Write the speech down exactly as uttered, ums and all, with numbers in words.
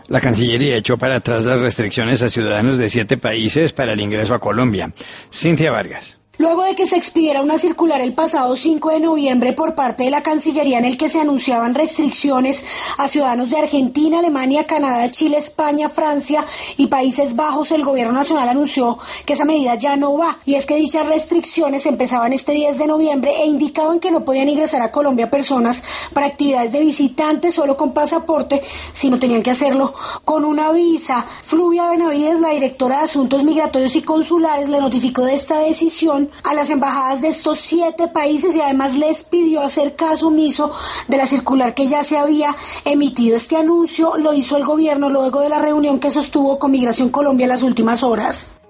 La Cancillería echó para atrás las restricciones a ciudadanos de siete países para el ingreso a Colombia. Cintia Vargas. Luego de que se expidiera una circular el pasado cinco de noviembre por parte de la Cancillería en el que se anunciaban restricciones a ciudadanos de Argentina, Alemania, Canadá, Chile, España, Francia y Países Bajos, el gobierno nacional anunció que esa medida ya no va, y es que dichas restricciones empezaban este diez de noviembre e indicaban que no podían ingresar a Colombia personas para actividades de visitantes solo con pasaporte, sino tenían que hacerlo con una visa. Fluvia Benavides, la directora de Asuntos Migratorios y Consulares, le notificó de esta decisión a las embajadas de estos siete países y además les pidió hacer caso omiso de la circular que ya se había emitido. Este anuncio lo hizo el gobierno luego de la reunión que sostuvo con Migración Colombia en las últimas horas.